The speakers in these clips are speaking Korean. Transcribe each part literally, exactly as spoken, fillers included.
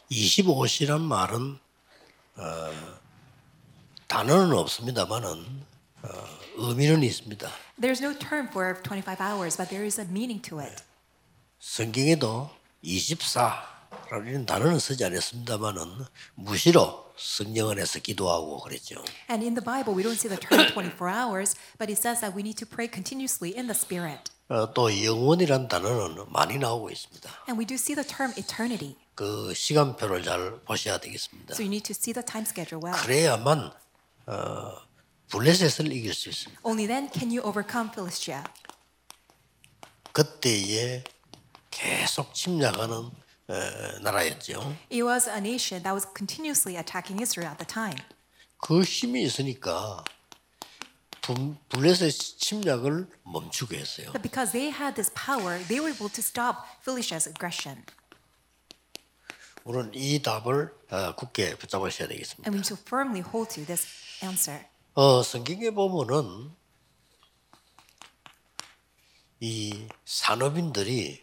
이십오 시란 말은 단어는 없습니다만은 의미는 있습니다. There's no term for twenty-five hours, but there is a meaning to it. 성경에도 이십사라는 단어는 쓰지 않았습니다만은 무시로 성령 안에서 기도하고 그랬죠. And in the Bible, we don't see the term twenty-four hours, but it says that we need to pray continuously in the Spirit. 어, 또 영원이란 단어는 많이 나오고 있습니다. And we do see the term eternity. 그 시간표를 잘 보셔야 되겠습니다. So you need to see the time schedule well. 그래야만 어, 블레셋을 이길 수 있습니다. Only then can you overcome Philistia. 그때에 계속 침략하는 어, 나라였죠. It was a nation that was continuously attacking Israel at the time. 그 힘이 있으니까 분- 블레셋 침략을 멈추게 했어요. But because they had this power, they were able to stop Philistia's aggression. 우리는 이 답을 어, 굳게 붙잡으셔야 되겠습니다. And we need to firmly hold to this answer. 어, 성경에 보면은 이 산업인들이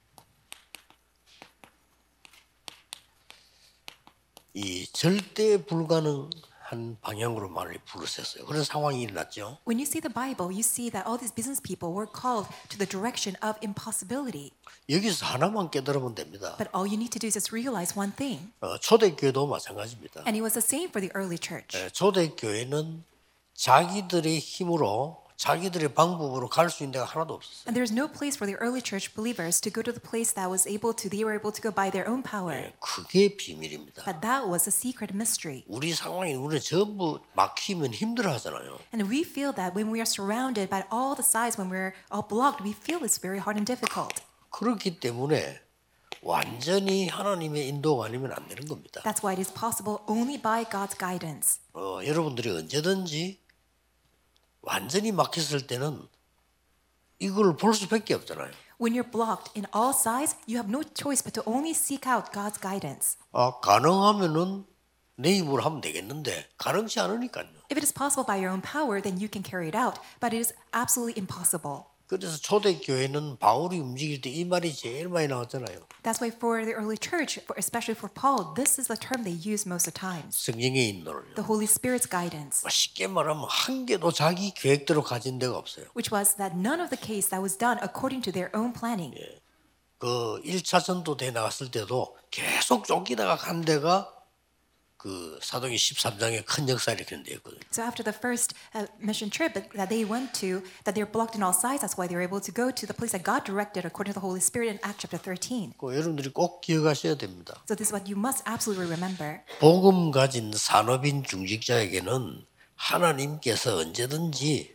이 절대 불가능한 방향으로 말을 부르셨어요. 그런 상황이 일어났죠. When you see the Bible, you see that all these business people were called to the direction of impossibility. 여기서 하나만 깨달으면 됩니다. But all you need to do is just realize one thing. 어, 초대교회도 마찬가지입니다. And it was the same for the early church. 예, 초대교회는 자기들의 힘으로 자기들의 방법으로 갈 수 있는 데가 하나도 없었어요. And there's no place for the early church believers to go to the place that was able to, they were able to go by their own power. 예, 그게 비밀입니다. But that was a secret mystery. 우리 상황이 우리는 전부 막히면 힘들어하잖아요. And we feel that when we are surrounded by all the sides, when we're all blocked, we feel it's very hard and difficult. 그렇기 때문에 완전히 하나님의 인도가 아니면 안 되는 겁니다. That's why it is possible only by God's guidance. 어, 여러분들이 언제든지 완전히 막혔을 때는 이걸 볼 수밖에 없잖아요. When you're blocked in all sides, you have no choice but to only seek out God's guidance. 아, 가능하면은 내 힘으로 하면 되겠는데 가능치 않으니까요. If it is possible by your own power, then you can carry it out, but it is absolutely impossible. 그래서 초대교회는 바울이 움직일 때 이 말이 제일 많이 나왔잖아요. That's why for the early church, for, especially for Paul, this is the term they use most of the times. 성령의 인도를요. The Holy Spirit's guidance, 쉽게 말하면 한 개도 자기 계획대로 가진 데가 없어요. which was that none of the case that was done according to their own planning. 그 일 차 전도대 나갔을 때도 계속 쫓기다가 간 데가 그 사도행 십삼 장의 큰 역사 일으키는 데였거든요. So after the first uh, mission trip that, that they went to, that they're blocked in all sides, that's why they were able to go to the place that God directed according to the Holy Spirit in Acts chapter thirteen. 그 여러분들이 꼭 기억하셔야 됩니다. So this is what you must absolutely remember. 복음 가진 산업인 중직자에게는 하나님께서 언제든지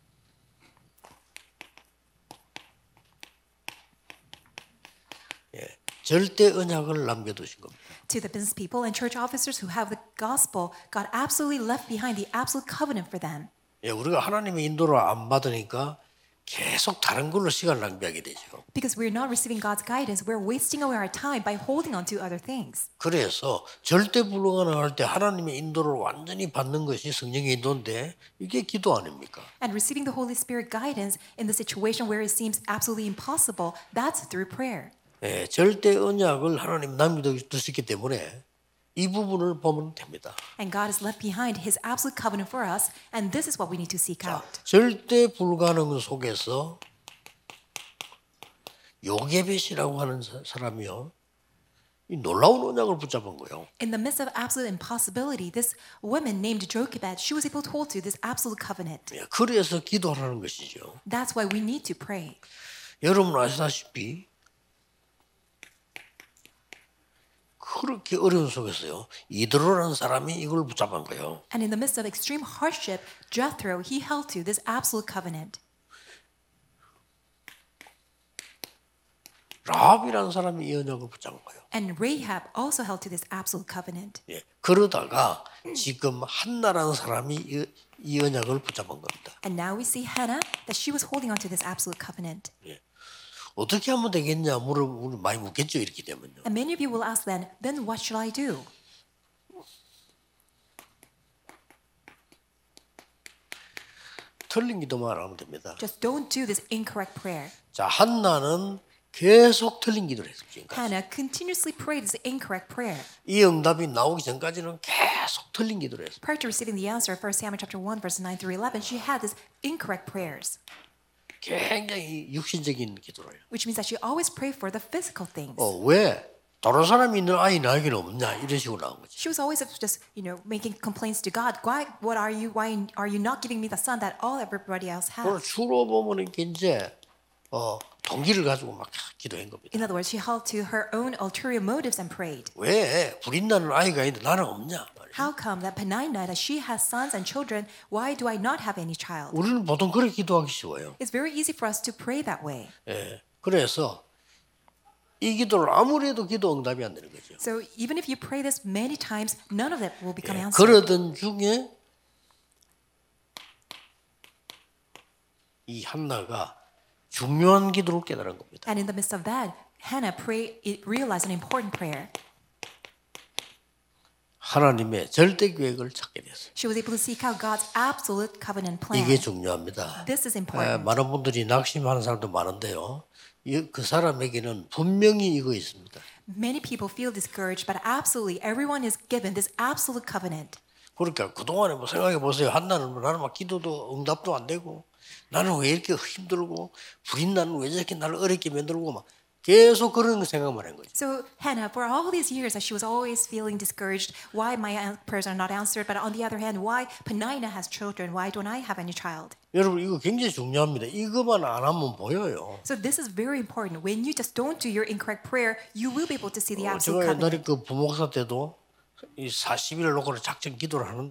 예, 절대 언약을 남겨두신 겁니다. To the business people and church officers who have the gospel, God absolutely left behind the absolute covenant for them. 예, 우리가 하나님의 인도를 안 받으니까 계속 다른 걸로 시간을 낭비하게 되죠. Because we're not receiving God's guidance, we're wasting away our time by holding on to other things. 그래서 절대 불가능할 때 하나님의 인도를 완전히 받는 것이 성령의 인도인데 이게 기도 아닙니까? And receiving the Holy Spirit guidance in the situation where it seems absolutely impossible, that's through prayer. 예, 절대 언약을 하나님 남겨두셨기 때문에 이 부분을 보면 됩니다. And God has left behind His absolute covenant for us, and this is what we need to seek out. 절대 불가능 속에서 요게벳이라고 하는 사- 사람이요, 이 놀라운 언약을 붙잡은 거예요. In the midst of absolute impossibility, this woman named Jochebed, she was able to hold to this absolute covenant. 예, 그래서 기도하라는 것이죠. That's why we need to pray. 여러분 아시다시피 그렇게 어려운 속에서요, 이드로라는 사람이 이걸 붙잡은 거예요. And in the midst of extreme hardship, Jethro, he held to this absolute covenant. 라합이라는 사람이 이 언약을 붙잡은 거예요. And Rahab also held to this absolute covenant. 예, 그러다가 지금 한나라는 사람이 이, 이 언약을 붙잡은 겁니다. And now we see Hannah, that she was holding on to this absolute covenant. 예. 어떻게 하면 되겠냐 물어 많이 묻겠죠, 이렇게 되면요. And many of you will ask then, then what should I do? 틀린 기도만 안 하면 됩니다. Just don't do this incorrect prayer. 자, 한나는 계속 틀린 기도를 했어요. 지금까지. Hannah continuously prayed this incorrect prayer. 이 응답이 나오기 전까지는 계속 틀린 기도를 했어요. Prior to receiving the answer of First Samuel chapter one, verses nine through eleven, she had these incorrect prayers, 굉장히 육신적인 기도를 해요. which means that she always prayed for the physical things. 어, 왜? 다른 사람이 있는 아이 나에게는 없냐? 이런 식으로 나온 거지. She was always just, you know, making complaints to God. Why? What are you? Why are you not giving me the son that all everybody else 그걸 has? 주로 보면은 이제 어, 동기를 가지고 막 기도한 겁니다. In other words, she held to her own ulterior motives and prayed. 왜 불인 나는 아이가 있는데 나는 없냐? How come that Penina, that she has sons and children, why do I not have any child? 우리는 보통 그렇게 기도하기 쉬워요. It's very easy for us to pray that way. 예, 그래서 이 기도를 아무리 해도 기도 응답이 안 되는 거죠. So even if you pray this many times, none of it will become answered. 그러던 중에 이 한나가 중요한 기도를 깨달은 겁니다. And in the midst of that, Hannah pray, it realized an important prayer. 하나님의 절대 계획을 찾게 됐어요. She was able to seek out God's absolute covenant plan. 이게 중요합니다. This is 에, important. 많은 분들이 낙심하는 사람도 많은데요. 이, 그 사람에게는 분명히 이거 있습니다. Many people feel discouraged, but absolutely everyone is given this absolute covenant. 그러니까 그동안에 뭐 생각해 보세요. 한나는 뭐 나는 막 기도도 응답도 안 되고 나는 왜 이렇게 힘들고 불인 나는 왜 저렇게 나를 어렵게 만들고 막 계속 그런 생각만 한 거죠. So Hannah, for all these years that she was always feeling discouraged, why my an- prayers are not answered, but on the other hand, why Penina has children, why don't I have any child? 여러분 이거 굉장히 중요합니다. 이것만 안 하면 보여요. So this is very important. When you just don't do your incorrect prayer, you will be able to see the 어, absolute 제가 옛날에 covenant. 그 부목사 때도 이 사십 일을 놓고 작전 기도를 하는데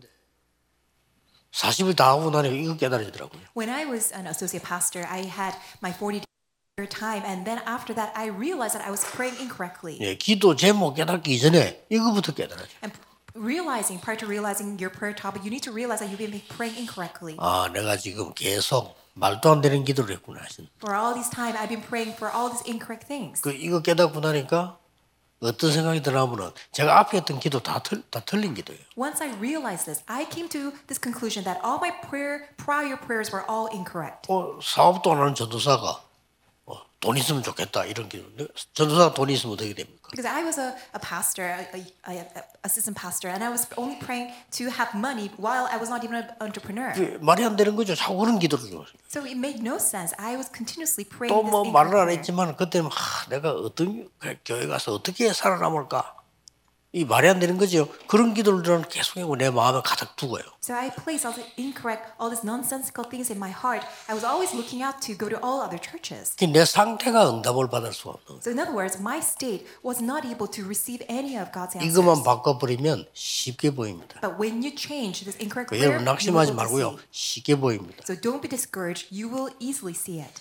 사십 일 다 하고 나니까 이거 깨달아지더라고요. When I was an associate pastor, I had my forty day time, and then after that, I realized that I was praying incorrectly. 예, 기도 제목 깨닫기 이전에 이거부터 깨달아져. And realizing, prior to realizing your prayer topic, you need to realize that you've been praying incorrectly. 아, 내가 지금 계속 말도 안 되는 기도를 했구나. For all this time, I've been praying for all these incorrect things. 그 이거 깨닫고 나니까 어떤 생각이 드냐면은 제가 앞에 했던 기도 다, 틀, 다 틀린 기도예요. Once I realized this, I came to this conclusion that all my prayer, prior prayers were all incorrect. 어, 사업도 안 하는 전도사가 어, 돈 있으면 좋겠다 이런 기도. 전도사가 돈 있으면 어떻게 됩니까? Because I was a, a pastor, a, a, a assistant pastor, and I was only praying to have money while I was not even an entrepreneur. 그게 말이 안 되는 거죠. 자꾸 그런 기도를 줘요. So it made no sense. I was continuously praying 또 this 뭐 incorrect 말을 안 prayer. 했지만 그때는 하, 내가 어떤 교회 가서 어떻게 살아남을까? 이 말이 안 되는 거죠. 그런 기도를 계속하고 내 마음에 가득 두고요. So I placed all the incorrect, all these nonsensical things in my heart. I was always looking out to go to all other churches. 내 상태가 응답을 받을 수 없는. So in other words, my state was not able to receive any of God's answers. 이것만 바꿔버리면 쉽게 보입니다. But when you change this incorrect 그 prayer, 여러분 you will 낙심하지 be able to 말고요. see. 쉽게 보입니다. So don't be discouraged. You will easily see it.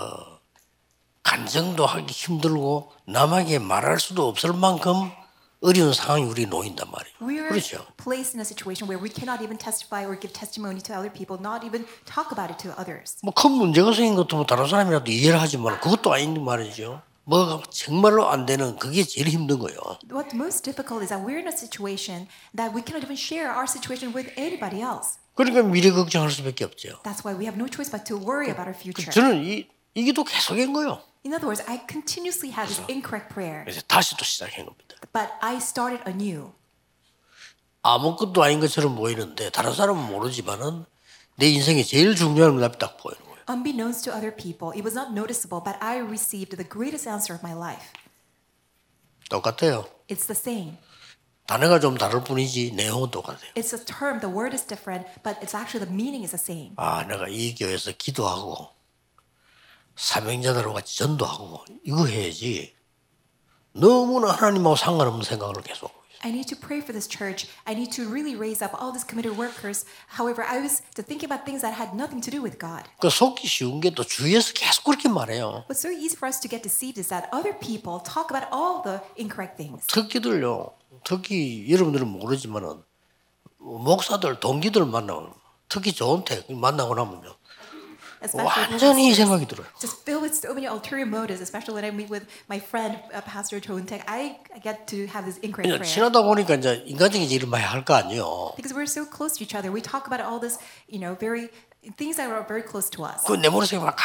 간증도 하기 힘들고 남에게 말할 수도 없을 만큼 어려운 상황이 우리 놓인단 말이에요. We're 그렇죠. placed in a situation where we cannot even testify or give testimony to other people, not even talk about it to others. 뭐 큰 문제가 생긴 것도 뭐 다른 사람이라도 이해를 하지만 그것도 아닌 말이죠. 뭐가 정말로 안 되는 그게 제일 힘든 거예요. What's most difficult is that we're in a situation that we cannot even share our situation with anybody else. 그러니까 미래 걱정할 수밖에 없죠. That's why we have no choice but to worry about our future. 저는 이 이게도 계속한 거예요. In other words, I continuously had this incorrect prayer, 그래서 다시 또 시작한 겁니다. but I started anew. 아무것도 아닌 것처럼 보이는데 다른 사람은 모르지만은 내 인생에 제일 중요한 응답이 딱 보이는 거예요. Unbeknownst to other people, it was not noticeable, but I received the greatest answer of my life. 똑같아요. It's the same. 단어가 좀 다를 뿐이지 내용은 똑같아요. It's a term, the word is different, but it's actually the meaning is the same. 아, 내가 이 교회에서 기도하고 사명자들하고 같이 전도하고 이거 해야지. 너무나 하나님하고 상관없는 생각을 계속 하고 있어요. I need to pray for this church. I need to really raise up all these committed workers. However, I was to think about things that had nothing to do with God. 그 속기 쉬운 게 또 주위에서 계속 그렇게 말해요. What's so easy for us to get deceived is that other people talk about all the incorrect things. 특기들요. 특히 여러분들은 모르지만은 목사들 동기들 만나고 특히 좋은 태 만나고 나면요. Especially 완전히 이 생각이 들어요. just filled with so many ulterior motives, especially when I meet with my friend, uh, Pastor Chontek, I get to have this incorrect 그냥 prayer. 친하다 보니까 이제 인간적인 일을 많이 할 거 아니에요. Because we're so close to each other. We talk about all this, you know, very things that are very close to us. 그 내 머릿속에 막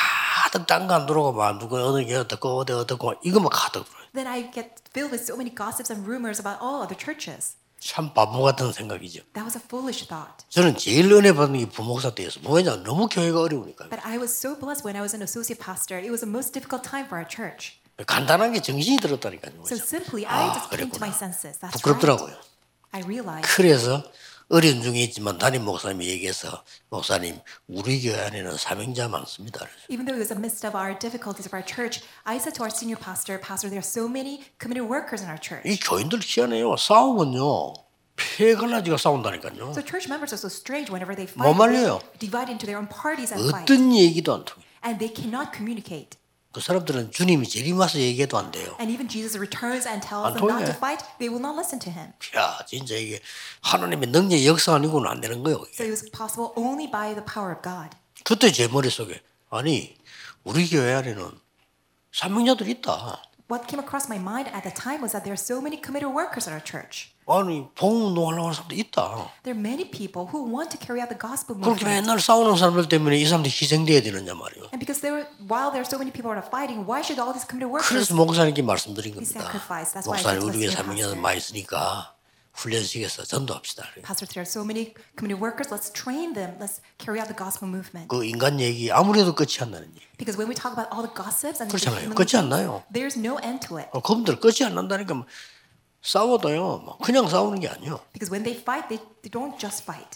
가득 딴 거 안 들어오고 막 누가 어느 게 어떻고 어디 어떻고 이것만 가득 들어요. Then I get filled with so many gossips and rumors about all other churches. 참 바보 같은 생각이죠. That was a foolish thought. 저는 제일 은혜 받는 게 부목사 때였어. 왜냐면 너무 교회가 어려우니까. But I was so blessed when I was an associate pastor. It was the most difficult time for our church. 간단한 게 정신이 들었다니까요. So simply, I 아, just came to 그랬구나. my senses. That's 부끄럽더라고요. right. I realized. 그래서 어려운 중에 있지만 담임 목사님이 얘기해서 목사님 우리 교회 안에는 사명자 많습니다. 그래서 Even though it was amidst of our difficulties of our church, I said to our senior pastor, Pastor, there are so many committed workers in our church. 이 교인들 희한해요. 싸우면요. 폐갈라지가 싸운다니까요. So church members are so strange whenever they 못 fight. 말려요. They divide into their own parties and fight. 어떤 얘기도 안 통해요. And they cannot communicate. 그 사람들은 주님이 재림와서 얘기해도 안 돼요. And even Jesus returns and tells 안 them not to 통해. fight, they will not listen to him. 야, 진짜 이게 하나님의 능력의 역사 아니고는 안 되는 거예요. So it was possible only by the power of God. 그때 제 머릿속에 아니 우리 교회 안에는 사명자들이 있다. What came across my mind at the time was that there are so many committed workers at our church. 아니 복음운동하려고 하는 사람도 있다. There are many people who want to carry out the gospel 그렇게 movement. 맨날 싸우는 사람들 때문에 이 사람들이 희생돼야 되느냐 말이에요. And because there were, while there are so many people who are fighting, why should all these committed workers 그래서 목사님께 말씀드린 be 겁니다. sacrificed? That's why I 목사님 said to 우리 the 교회 senior 사명자들 pastor. 많이 있으니까 훈련식에서 전도합시다. Pastor, there are so many committed workers. Let's train them. Let's carry out the gospel movement. 그 인간 얘기 아무래도 끝이 안 나는 얘기. Because when we talk about all the gossips and the 그렇잖아요. human 끝이 안 things, 나요. there's no end to it. 어, 그분들 끝이 안 난다니까 뭐 싸워도요. 뭐 그냥 싸우는 게 아니요. Because when they fight, they, they don't just fight.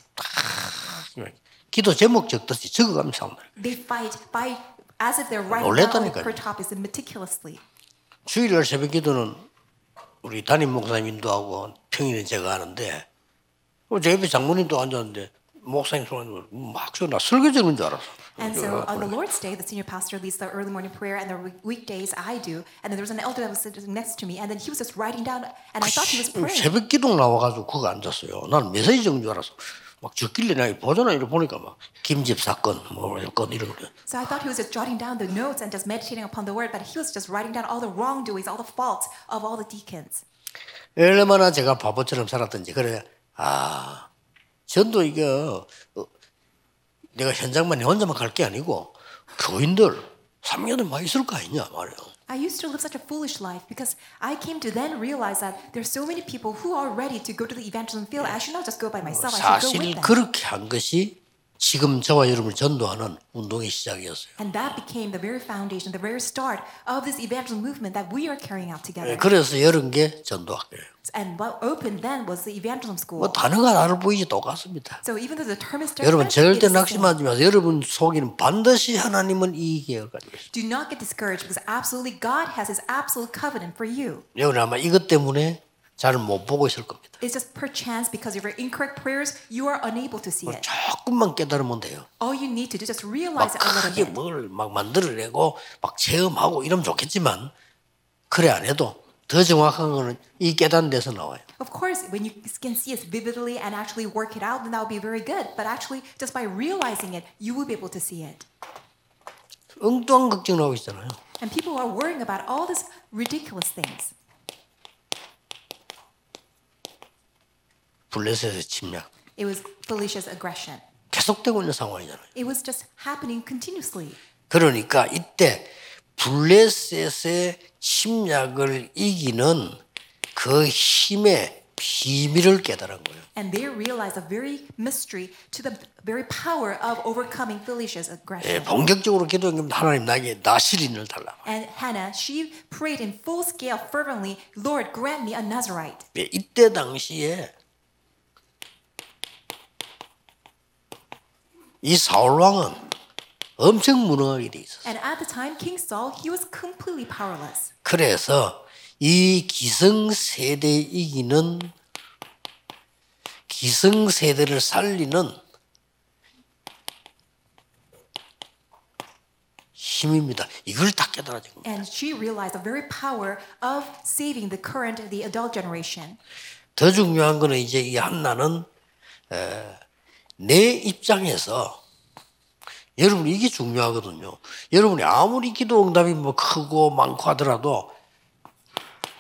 기도 제목 적듯이 적어가면서 싸운다. They fight by as if they're writing down all the 놀랬다니까요. prayer topics meticulously. 주일날 새벽 기도는 우리 담임 목사님 인도하고 평일에 제가 하는데 제 옆에 장모님도 앉았는데 목사님 소리를 막 나 설교주는 줄 알았어. And so on the Lord's Day, the senior pastor leads the early morning prayer, and the weekdays I do. And then there was an elder that was sitting next to me, and then he was just writing down, and I thought he was praying. 새벽 기도 나와가지고 그거 앉았어요. 나는 메시지 적은 줄 알았어. 막 적길래 내가 보잖아 이렇게 보니까 막 김집 사건 뭐 이런 건 이런 거. So I thought he was just jotting down the notes and just meditating upon the word, but he was just writing down all the wrongdoings, all the faults of all the deacons. 얼마나 제가 바보처럼 살았던지 그래. 아 전도 이게 어, 내가 현장만 혼자만 갈 게 아니고 교인들 삼 년은 많이 있을 거 아니냐 말이야. I used to live such a foolish life because I came to then realize that there's so many people who are ready to go to the evangelism field. I should not just go by myself. I should go 사실 with them. 그렇게 한 것이 지금 저와 여러분을 전도하는 운동의 시작이었어요. And that became the very foundation, the very start of this evangelism movement that we are carrying out together. 그래서 이런 게 전도학교예요. And what opened then was the evangelism school. 뭐 단어가 다를 보이지 똑같습니다. So even though the term is 여러분 different, 절대 it is the same. 낙심하지 마세요. 여러분 속에는 반드시 하나님은 이 계획을 가지고 있어요. Do not get discouraged because absolutely God has His absolute covenant for you. 여러분 아마 이것 때문에 잘 못 보고 있을 겁니다. It's just perchance because of your incorrect prayers, you are unable to see it. 조금만 깨달으면 돼요. All you need to do is just 막 realize it a little 크게 bit. 뭘 막 만들어내고 막 체험하고 이러면 좋겠지만 그래 안 해도 더 정확한 거는 이 깨닫는 데서 나와요. Of course, when you can see it vividly and actually work it out, then that would be very good. But actually, just by realizing it, you will be able to see it. 엉뚱한 걱정을 하고 있잖아요. And people are worrying about all these ridiculous things. 블레셋의 침략 It was Felicia's aggression. 계속되고 있는 상황이잖아요. It was just happening continuously. 그러니까 이때 블레셋의 침략을 이기는 그 힘의 비밀을 깨달은 거예요. And they realized the very mystery to the very power of overcoming Felicia's 예, aggression. 본격적으로 기도하면 하나님 나에게 나시린을 달라. And Hannah, she prayed in full scale fervently, Lord, grant me a Nazarite. 예, 이때 당시에 이 사울 왕은 엄청 무능하게 돼 있었어요. And at the time, King Saul, he was completely powerless. 그래서 이 기성세대 이기는 기성세대를 살리는 힘입니다. 이걸 다 깨달아진 겁니다. And she realized the very power of saving the current, the adult generation. 더 중요한 거는 이제 이 한나는 에, 내 입장에서 여러분 이게 중요하거든요. 여러분이 아무리 기도 응답이 뭐 크고 많고 하더라도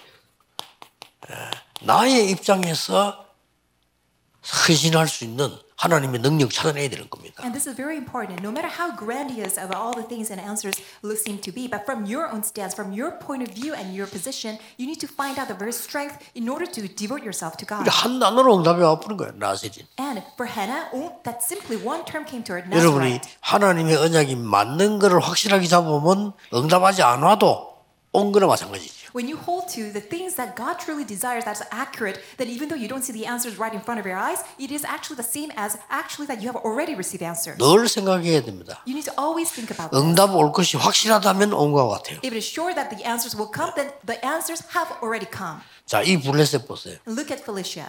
에, 나의 입장에서 헌신할 수 있는 하나님의 능력 찾아내야 되는 겁니다. And this is very important. No matter how grandiose of all the things and answers look seem to be, but from your own stance, from your point of view and your position, you need to find out the very strength in order to devote yourself to God. 한 단어로 응답이 와버린 거예요. 나세린. And for Hannah, oh, that simply one term came to her, 여러분이 Nazarite. 하나님의 언약이 맞는 것을 확실하게 잡으면 응답하지 않아도 온 거나 마찬가지죠. When you hold to the things that God truly desires that's accurate, then even though you don't see the answers right in front of your eyes, it is actually the same as actually that you have already received answers. 늘 생각해야 됩니다. You need to always think about this. 응답 올 것이 확실하다면 온 것 같아요. If it is sure that the answers will come, then the answers have already come. 자, 이 블레셋 보세요. Look at Felicia.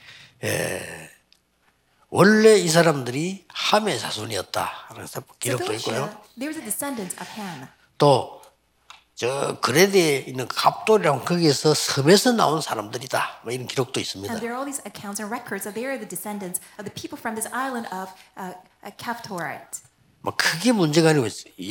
원래 이 사람들이 함의 자손이었다 하는 So 기록도 있고요. Felicia, there's a descendant of Ham. 또 저 그레드에 있는 갑돌이랑 거기에서 섬에서 나온 사람들이다. 뭐 이런 기록도 있습니다. And there are all these accounts and records that they are the descendants of the people from this island of uh, uh, Kaftorit. 뭐 크게 문제가 아니고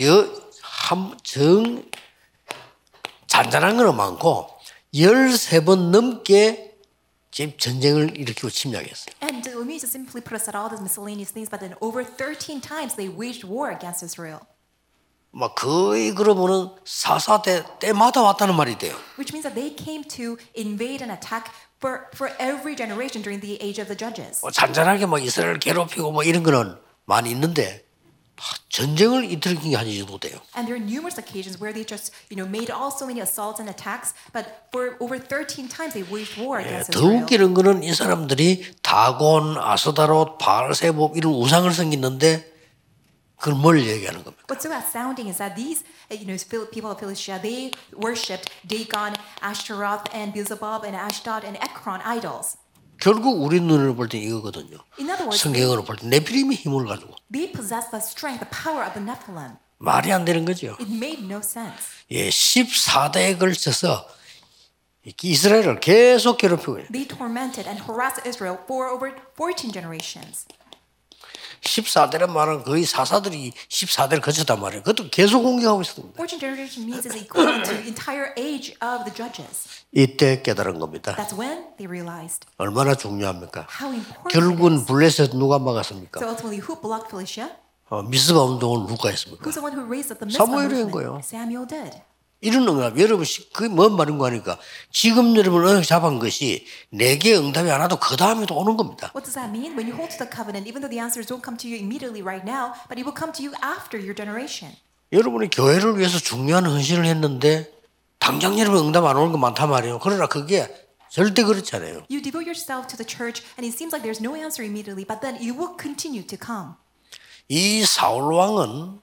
여함정 잔잔한 거는 많고 열세 번 넘게 지금 전쟁을 일으키고 침략했어요. And let me just simply put aside all these miscellaneous things, but then over thirteen times they waged war against Israel. 막 거의 그러면은 사사 때 때마다 왔다는 말이 돼요. Which means that they came to invade and attack for, for every generation during the age of the judges. 뭐 잔잔하게 막 이스라엘 괴롭히고 뭐 이런 거는 많이 있는데 전쟁을 일으킨 게 아니어도 돼요. And there are numerous occasions where they just, you know, made all so many assaults and attacks, but for over thirteen times they waged war against 더 Israel. 웃기는 거는 이 사람들이 다곤, 아스다롯, 바알세복 이런 우상을 섬기는데 그걸 뭘 얘기하는 겁니까? What's so astounding is that these, uh, you know, Phil- people of Philistia, they worshipped Dagon, Ashtaroth, and Beelzebub, and Ashdod, and Ekron idols. 결국 우리 눈으로 볼 때 이거거든요. In other words, 성경으로 볼 때 네피림의 힘을 가지고 they possessed the strength, the power of the Nephilim. 말이 안 되는 거죠. It made no sense. 예, 십사 대에 걸쳐서 이스라엘을 계속 괴롭히고 있어요. They tormented and harassed Israel for over fourteen generations. 십사 대란 말은 거의 사사들이 십사 대를 거쳤단 말이에요. 그것도 계속 공격하고 있습니다. fourteen generation means it's equivalent to the entire age of the judges. 이때 깨달은 겁니다. That's when they realized 얼마나 중요합니까? how important it 결국은 is. 블레셋 누가 막았습니까? So ultimately, who blocked Felicia? 어, 미스바 운동을 누가 했습니까? Who's the one who raised up the Mizpah 사무엘이 한 movement? 거예요. Samuel did. 이런 응답, 여러분, 그게 뭔 말인 거 하니까 지금 여러분 언약 잡은 것이 내게 응답이 안 와도 그 다음에도 오는 겁니다. What does that mean? When you hold to the covenant, even though the answers don't come to you immediately right now, but it will come to you after your generation. 여러분이 교회를 위해서 중요한 헌신을 했는데 당장 여러분 응답 안 오는 거 많단 말이에요. 그러나 그게 절대 그렇지 않아요. You devote yourself to the church, and it seems like there's no answer immediately, but then it will continue to come. 이 사울 왕은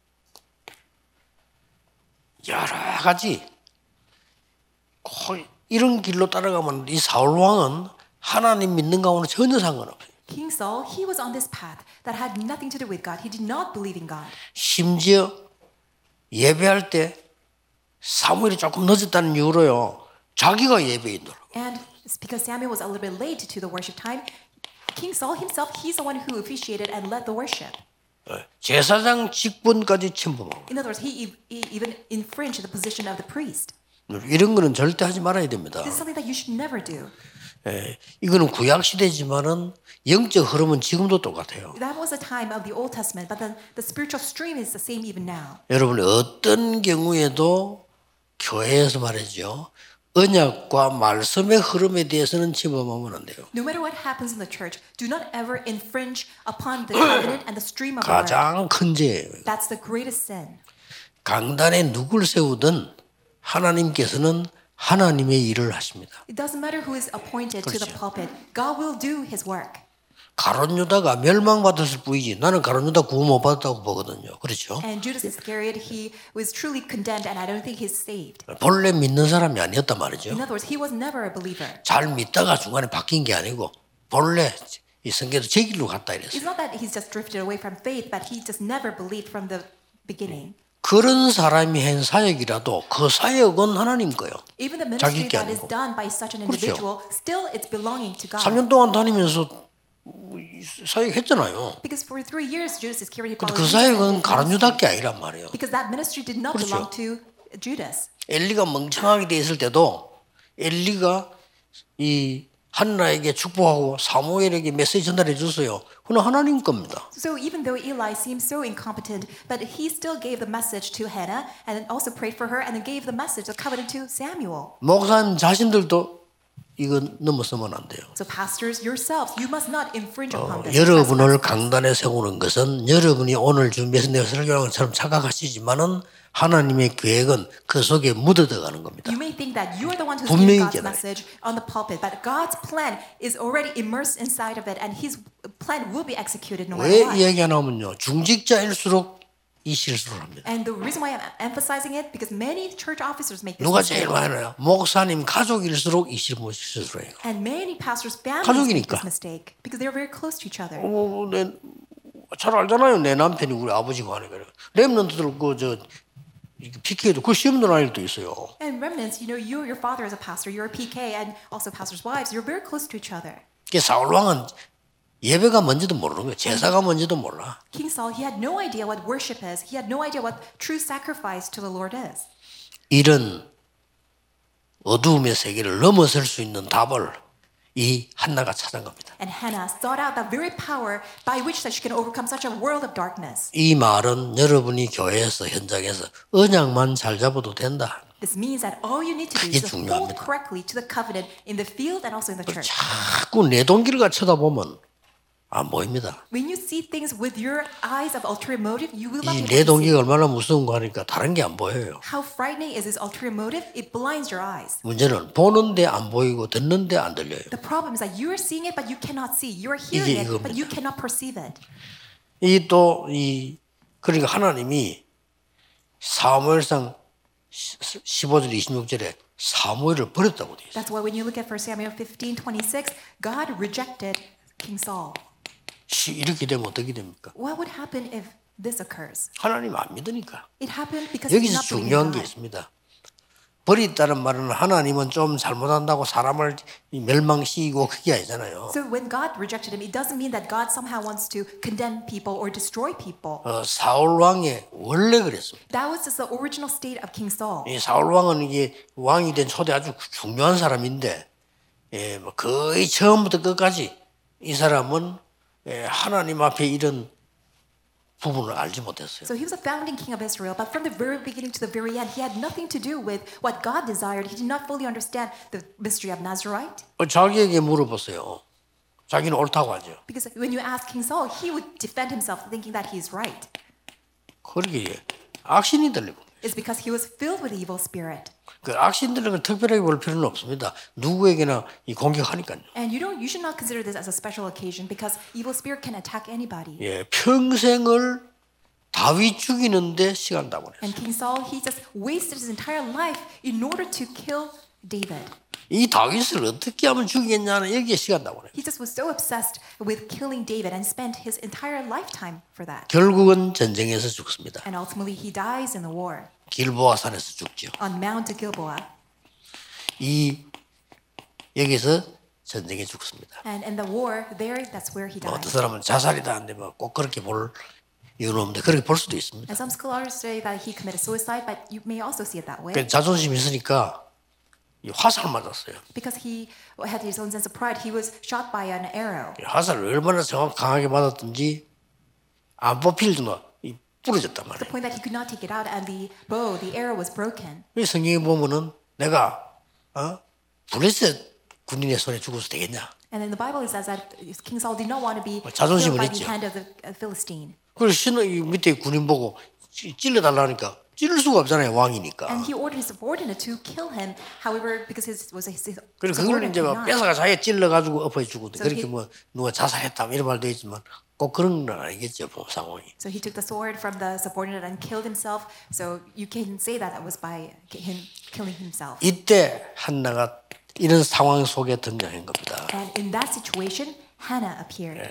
여러 가지 이런 길로 따라가면 이 사울 왕은 하나님 믿는 가운데 전혀 상관없어요. King Saul, he was on this path that had nothing to do with God. He did not believe in God. 심지어 예배할 때 사무엘이 조금 늦었다는 이유로요. 자기가 예배 인도를. And it's because Samuel was a little bit late to the worship time, King Saul himself, he's the one who officiated and led the worship. 제사장 직분까지 침범하고. In other words, he, he even infringed the position of the priest. 이런 거는 절대 하지 말아야 됩니다. This is something that you should never do. 예, 이거는 구약 시대지만은 영적 흐름은 지금도 똑같아요. That was the time of the Old Testament, but then the spiritual stream is the same even now. 여러분이 어떤 경우에도 교회에서 말이죠. 언약과 말씀의 흐름에 대해서는 침범하면 안 돼요. No matter what happens in the church, do not ever infringe upon the covenant and the stream of the word. 가장 큰 죄예요. That's the greatest sin. 강단에 누굴 세우든 하나님께서는 하나님의 일을 하십니다. It doesn't matter who is appointed to the 그렇죠. pulpit. God will do his work. 가룟 유다가 멸망받았을 뿐이지 나는 가룟 유다 구원 못 받았다고 보거든요. 그렇죠? And Judas Iscariot, he was truly condemned, and I don't think he's saved. 본래 믿는 사람이 아니었단 말이죠. In other words, he was never a believer. 잘 믿다가 중간에 바뀐 게 아니고 본래 이 성경도 제 길로 갔다 It's 이랬어요. not that he's just drifted away from faith, but he just never believed from the beginning. 그런 사람이 한 사역이라도 그 사역은 하나님 거예요. Even the 자기 ministry 게 that is 아니고. done by such an 그렇죠. individual, still it's belonging to God. 삼 년 동안 다니면서 사역했잖아요. Because for three years, Judas Iscariot 근데 followed 그 Jesus and 사역은 did 가룟 ministry. 유다께 아니란 말이에요. Because that ministry did not 그렇죠. belong to Judas. 엘리가 멍청하게 돼 있을 때도 엘리가 이 한나에게 축복하고 사무엘에게 메시지 전달해 줬어요. 그건 하나님 겁니다. So even though Eli seemed so incompetent, but he still gave the message to Hannah and then also prayed for her and then gave the message, the covenant to Samuel. 목사님 자신들도 이거 넘어서면 안 돼요. So pastors yourselves, you must not infringe upon this. 여러분을 강단에 세우는 것은 여러분이 오늘 준비해서 내가 설교하는 것처럼 착각하시지만은 하나님의 계획은 그 속에 묻어들어가는 겁니다. You may think that you are the one who's 분명히 giving God's 있잖아요. message on the pulpit, but God's plan is already immersed inside of it, and His plan will be executed no matter 왜 what. 이 얘기하냐면요. 중직자일수록 이 실수를 합니다. And the reason why I'm emphasizing it because many church officers make this 누가 mistake. 제일 많이 해요? 목사님 가족일수록 이 실수를 해요. And many pastors' families make 가족이니까. this mistake because they're very close to each other. 어, 내, 잘 알잖아요. 내 남편이 우리 아버지가 하니까. 렘넌트들 그저 피케도 그 시험도 아닐 때 있어요. And remnants, you know, you, your father is a pastor, you're a P K, and also pastors' wives. You're very close to each other. 그 사울 왕은 예배가 뭔지도 모르는 거예요. 제사가 뭔지도 몰라. King Saul, he had no idea what worship is. He had no idea what true sacrifice to the Lord is. 이런 어두움의 세계를 넘어설 수 있는 답을 이 한나가 찾은 겁니다. And Hannah sought out that very power by which that she can overcome such a world of darkness. 이 말은 여러분이 교회에서 현장에서 언약만 잘 잡아도 된다. This means that all you need to do is 그게 to hold 중요합니다. correctly to the covenant in the field and also in the church. 자꾸 내 동기를 쳐다보면 안 보입니다. When you see things with your eyes of ulterior motive, you will not 이 be 내 able to see. 동기가 얼마나 무서운 거 하니까 다른 게 안 보여요. How frightening is this ulterior motive? It blinds your eyes. 문제는 보는데 안 보이고 듣는데 안 들려요. The problem is that you are seeing it, but you cannot see. You are hearing 이게 it, but 이겁니다. you cannot perceive it. 이 또 이 그러니까 하나님이 사무엘상 십오 절 이십육 절에 사무엘을 버렸다고 돼 있어요. That's why when you look at First Samuel fifteen twenty-six, God rejected King Saul. 시- 이렇게 되면 어떻게 됩니까? What would happen if this occurs? 하나님 안 믿으니까. It happened because he did 여기서 not believe in 중요한 게 God. 있습니다. 버렸다는 말은 하나님은 좀 잘못한다고 사람을 멸망시키고 그게 아니잖아요. So when God rejected him, it doesn't mean that God somehow wants to condemn people or destroy people. 어, 사울 왕의 원래 그랬습니다. That was just the original state of King Saul. 이 사울 왕은 이게 왕이 된 초대 아주 중요한 사람인데, 예, 뭐 거의 처음부터 끝까지 이 사람은 예, 하나님 앞에 이런 부분을 알지 못했어요. So he was a founding king of Israel, but from the very beginning to the very end, he had nothing to do with what God desired. He did not fully understand the mystery of Nazarite. 어, 자기에게 물어보세요. 자기는 옳다고 하죠. Because when you ask King Saul, he would defend himself thinking that he is right. 그러게 악신이 들리고. It's because he was filled with evil spirit. 그 악신 들리는 걸 특별하게 볼 필요는 없습니다. 누구에게나 이 공격하니까요. And you don't, you should not consider this as a special occasion because evil spirit can attack anybody. 예, 평생을 다윗 죽이는데 시간 다 보냈어요. And King Saul, he just wasted his entire life in order to kill David. 이 다윗을 어떻게 하면 죽이겠냐는 여기에 시간 다 보냈어요. He just was so obsessed with killing David and spent his entire lifetime for that. 결국은 전쟁에서 죽습니다. And ultimately, he dies in the war 길보아 산에서 죽죠. on Mount Gilboa. 이 여기서 전쟁에 죽습니다. And in the war, there, that's where he 뭐 어떤 died. 사람은 자살이다 하는데 뭐 꼭 그렇게 볼 이유는 없는데 그렇게 볼 수도 있습니다. And some scholars say that he committed suicide, but you may also see it that way. 그 자존심 있으니까 이 화살 맞았어요. Because he had his own sense of pride, he was shot by an arrow. 이 화살을 얼마나 정확 강하게 맞았든지 안 뽑힐 정도 이 부러졌단 The 말이에요. point that he could not take it out, and the bow, the arrow was broken. 이 성경에 보면은 내가 어? 블레셋 군인의 손에 죽어서 되겠냐? And in the Bible, it says that King Saul did not want to be 자존심은 killed by the 있죠. hand of the uh, Philistine. 그래서 신의 이 밑에 군인 보고 찌- 찔러달라니까 찌를 수가 없잖아요, 왕이니까. And he ordered his subordinate to kill him. However, because his was his, his 그리고 그걸 subordinate 이제 could 막 not. 뺏어가 자기가 찔러가지고 엎어 죽고 So 그렇게 he- 뭐 누가 자살했다 이런 말도 있지만 꼭 그런 건 아니겠죠, 뭐 상황이. So he took the sword from the subordinate and killed himself. So you can say that that was by him killing himself. 이때 한나가 이런 상황 속에 등장한 겁니다. And in that situation, Hannah appeared.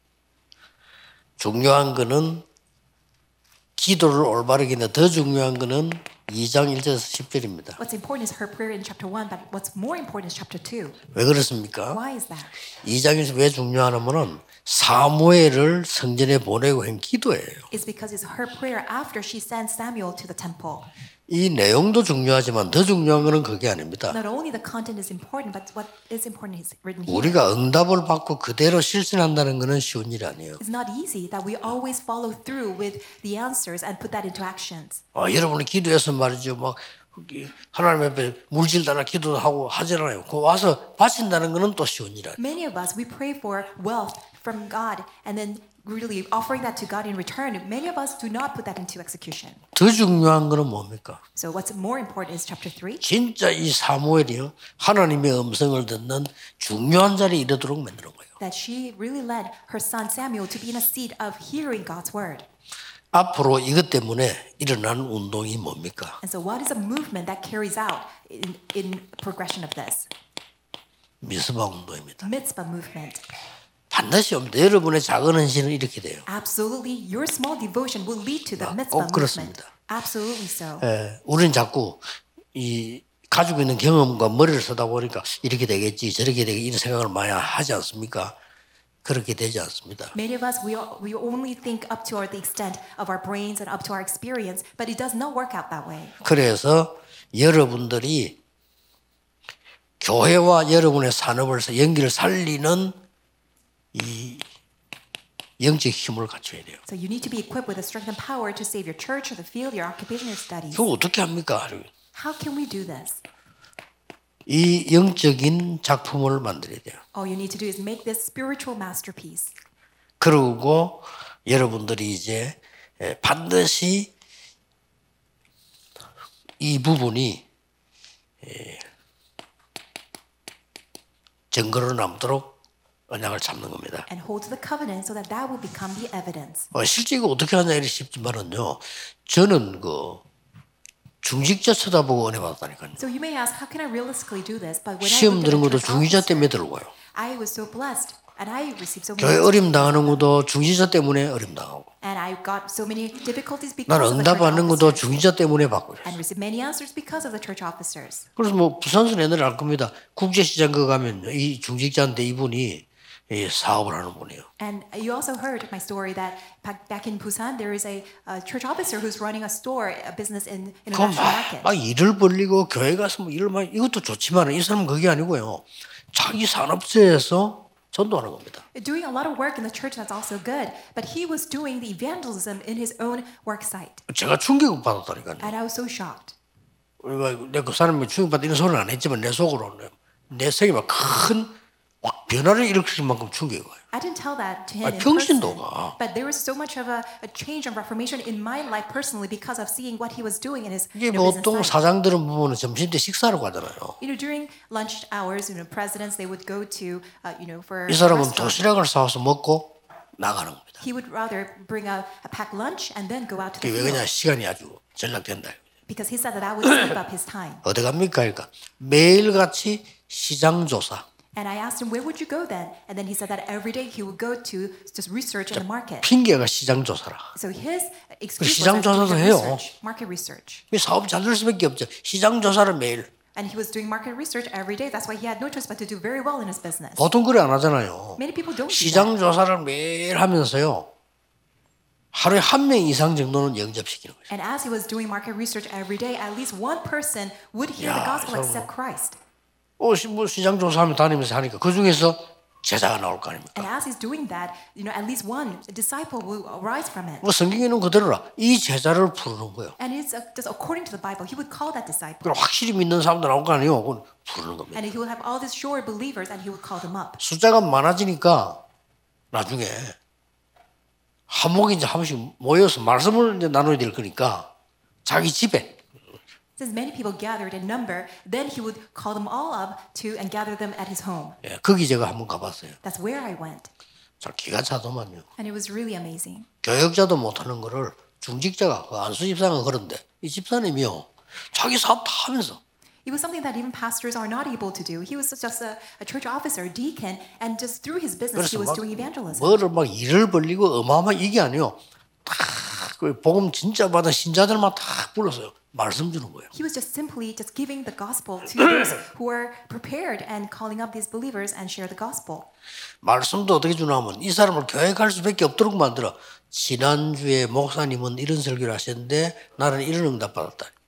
중요한 거는 기도를 올바르게 했는데 더 중요한 거는 이 장 일 절에서 십 절입니다. What's important is her prayer in chapter one, but what's more important is chapter two. 왜 그렇습니까? Why is that? 이 장에서 왜 중요하냐면은 사무엘을 성전에 보내고 한 기도예요. It's because it's her prayer after she sent Samuel to the temple. 이 내용도 중요하지만 더 중요한 것은 그게 아닙니다. Not only the content is important, but what is important is written here. 우리가 응답을 받고 그대로 실천한다는 것은 쉬운 일이 아니에요. It's not easy that we always follow through with the answers and put that into actions. 아, 여러분이 기도해서 말이죠. 막 하나님 앞에 물질 달라 기도도 하고 하잖아요. 그 와서 바친다는 것은 또 쉬운 일 아니에요. Many of us, we pray for wealth from God and then really offering that to God in return. Many of us do not put that into execution. 더 중요한 것은 뭡니까? So what's more important is chapter three. 진짜 이 사무엘이요. 하나님의 음성을 듣는 중요한 자리에 이르도록 만드는 거예요. That she really led her son Samuel to be in a seat of hearing God's word. 앞으로 이것 때문에 일어나는 운동이 뭡니까? And so what is a movement that carries out in, in progression of this? 미스바 운동입니다. Mitzvah movement. 반드시 옵니다. 여러분의 작은 헌신은 이렇게 돼요. Absolutely, your small devotion will lead to the 아, mitzvah 꼭 movement. 그렇습니다. Absolutely so. 예, 우리는 자꾸 이 가지고 있는 경험과 머리를 쓰다 보니까 이렇게 되겠지 저렇게 되겠지 이런 생각을 많이 하지 않습니까? 그렇게 되지 않습니다. Many of us, we, we only think up to our, the extent of our brains and up to our experience, but it does not work out that way. 그래서 여러분들이 교회와 여러분의 산업을 연기를 살리는 이 영적 힘을 갖춰야 돼요. So you need to be equipped with the strength and power to save your church, or the field, your occupation, your studies. 그거 어떻게 합니까? How can we do this? 이 영적인 작품을 만들어야 돼요. All you need to do is make this spiritual masterpiece. 그리고 여러분들이 이제 반드시 이 부분이 증거로 남도록 언약을 잡는 겁니다. And hold to the covenant so that that will become the evidence. 어, 실제 이거 어떻게 하냐 이렇게 싶지만은요. 저는 그 중직자 쳐다보고 은혜 받았다니까요. So you may ask, how can I realistically do this? But when I 시험 looked at 드는 the 것도 church 중직자 officer, 때문에 들어가요. I was so blessed, and I received so many. 교회 어림 당하는 것도 중직자 때문에 어림 당하고. And I got so many difficulties because 나는 of the 응답 church 받는 것도 officers, 중직자 때문에 받고. and received many answers because of the church officers. 그래서 뭐 부산서 애들 알 겁니다. 국제시장 거 가면 이 중직자인데 이분이 이 사업을 하는 분이에요. And you also heard my story that back, back in Busan, there is a, a church officer who's running a store, a business in in a 그럼 national 막, market. 막 일을 벌리고 교회 가서 뭐 일을 많이 이것도 좋지만 이 사람은 그게 아니고요. 자기 산업체에서 전도하는 겁니다. Doing a lot of work in the church, that's also good. But he was doing the evangelism in his own work site. 제가 충격을 받았다니까요. And I was so shocked. 내가 그 사람이 충격받는 소리는 안 했지만 내 속으로는 내 생에 막 큰 변화를 일으킬 만큼 충격이 와요. I didn't tell that to him 아, in person, 평신도가. but there was so much of a, a change and reformation in my life personally because of seeing what he was doing in his 이게 you know, business 보통 site. 사장들은 보면 점심 때 식사를 가잖아요. You know, during lunch hours, you know, presidents they would go to, uh, you know, for 이 a 사람은 restaurant. 도시락을 사와서 먹고 나가는 겁니다. He would rather bring a, a packed lunch and then go out to the 왜 그냥 field 시간이 아주 전락된다. because he said that that would save up his time. 어디 갑니까? 그러니까 매일같이 시장 조사. And I asked him, where would you go then? And then he said that every day he would go to just research in the market. 핑계가 시장 조사라. So his excuse was 시장 that he 조사도 did 해요. research, market research. 사업 잘 될 수밖에 없죠. 시장 조사를 매일. And he was doing market research every day. That's why he had no choice but to do very well in his business. 보통 그래 안 하잖아요. Many people don't do that. 시장 조사를 매일 하면서요. 하루에 한 명 이상 정도는 영접시키는 거죠. And as he was doing market research every day, at least one person would hear the 야, gospel, 저거. accept Christ. 어, 시- 뭐 시장 조사하면 다니면서 하니까 그 중에서 제자가 나올 거 아닙니까? And as he's doing that, you know, at least one disciple will arise from it. 뭐 성경에는 그대로라. 이 제자를 부르는 거예요. And it's uh, just according to the Bible, he would call that disciple. 그럼 확실히 믿는 사람도 나올 거 아니에요. 그건 부르는 겁니다. And he would have all these sure believers and he would call them up. 숫자가 많아지니까 나중에 한 목에 이제 한 번씩 모여서 말씀을 이제 나눠야 될 거니까 자기 집에 Since many people gathered in number, then he would call them all up to and gather them at his home. 예, 거기 제가 한번 가봤어요. That's where I went. 자, 기가 차더만요. And it was really amazing. 교역자도 못하는 거를 중직자가 그 안수 집사가 그런데 이 집사님이요 자기 사업 다 하면서 It was something that even pastors are not able to do. He was just a, a church officer, a deacon, and just through his business, he 그래서 was 막 doing evangelism. 뭐를 막 일을 벌리고 어마어마한 이게 아니요. 탁그 복음 진짜 받은 신자들만 탁 불렀어요. 말씀 주는 거예요. He was just simply just giving the gospel to those who are prepared and calling up these believers and share the gospel. 말씀도 어떻게 주냐면 이 사람을 교회 갈 수밖에 없도록 만들어. 지난주에 목사님은 이런 설교를 하셨는데 나는 이런 응답 받았다.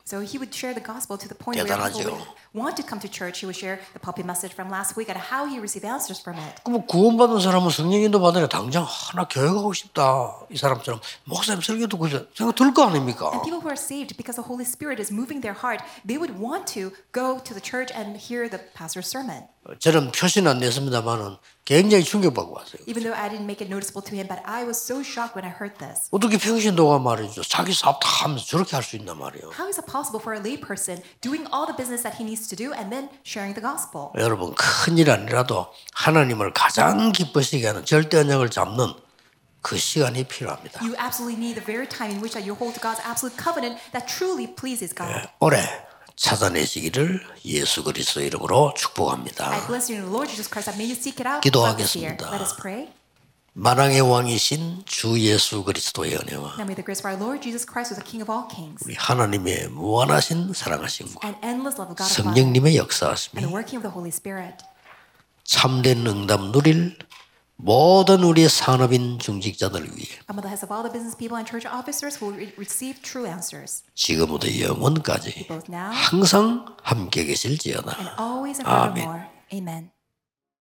So he would share the gospel to the point where people 대단하죠. would want to come to church. He would share the puppy message from last week and how he received answers from it. 그럼 구원받은 사람은 성령인도 받으려 당장 하나 교회 가고 싶다 이 사람처럼 목사님 설교 듣고 싶다 생각 들 거 아닙니까? And people who are saved because the Holy Spirit is moving their heart, they would want to go to the church and hear the pastor's sermon. 저는 표시는 안 냈습니다만은 굉장히 충격받고 왔어요. Even though I didn't make it noticeable to him, but I was so shocked when I heard this. 어떻게 평신도가 말이죠 자기 사업 다 하면서 저렇게 할 수 있단 말이에요. How is it possible for a lay person doing all the business that he needs to do and then sharing the gospel? 여러분 큰일 아니라도 하나님을 가장 기쁘시게 하는 절대 언약을 잡는 그 시간이 필요합니다. You absolutely need the very time in which that you hold to God's absolute covenant that truly pleases God. 올해 찾아내시기를 예수 그리스도 이름으로 축복합니다. I bless you in the Lord Jesus Christ that may you seek it out throughout this year. 기도하겠습니다. Let us pray. 만왕의 왕이신 주 예수 그리스도의 은혜와 Now may the grace of our Lord Jesus Christ, who is the King of all kings, 우리 하나님의 무한하신 사랑하심과 and endless love of God the Father, 성령님의 and 역사하심이 the working of the Holy Spirit, 참된 응답 누릴 모든 우리의 산업인 중직자들 위해 among the heads of all the business people and church officers who will re- receive true answers, 지금부터 영원까지 both now 항상 함께 계실지어다. and always and 아멘. forevermore. Amen.